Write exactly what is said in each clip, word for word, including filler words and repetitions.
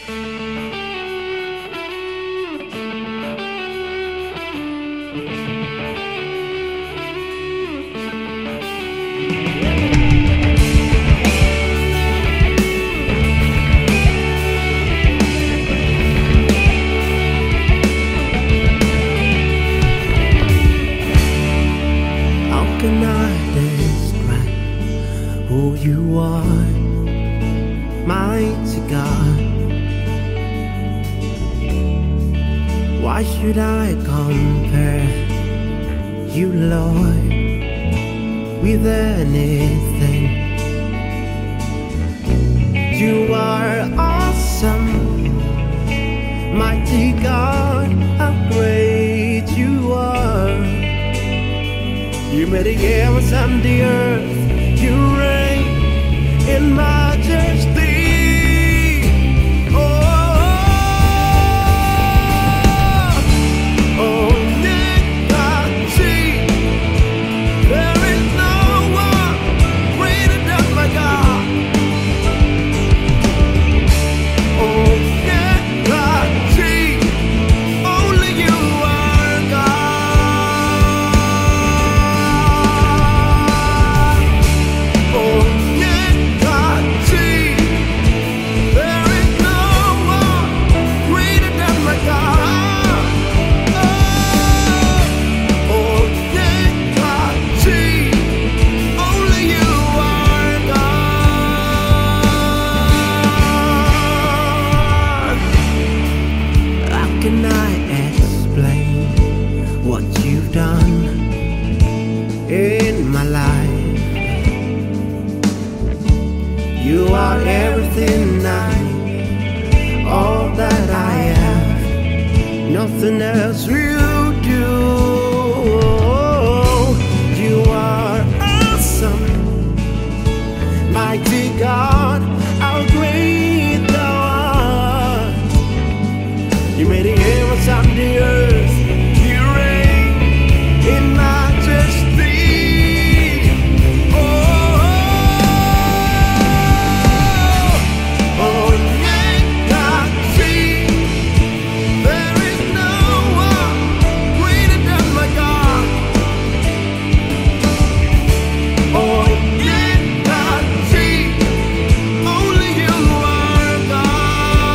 Who you are, mighty God. Why should I compare you, Lord, with anything? You are awesome, mighty God, how great you are. You made the heavens and the earth. You reign in majesty. Oh, oh, yeah, I see. There is no one greater than my God. Oh, yeah, I see. Only you are God. Can I explain what you've done in my life? You are everything I need, all that I have, nothing else will do. You are awesome, mighty God, how great thou art. You made the heavens and the earth. You reign in majesty. Oh, oh, yeah, I see. There is no one greater than my God. Oh, yeah, I see. Only you are God.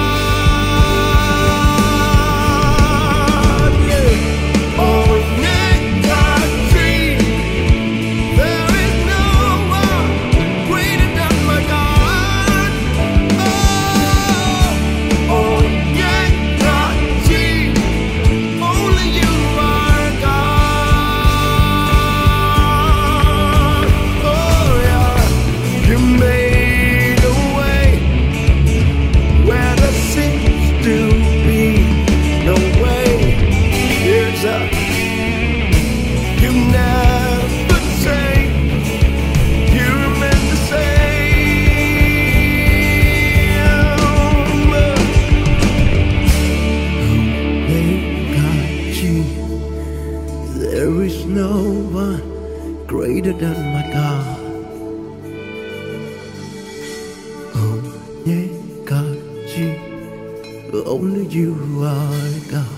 There is no one greater than my God. Oh, yeah, God, you, only you are God.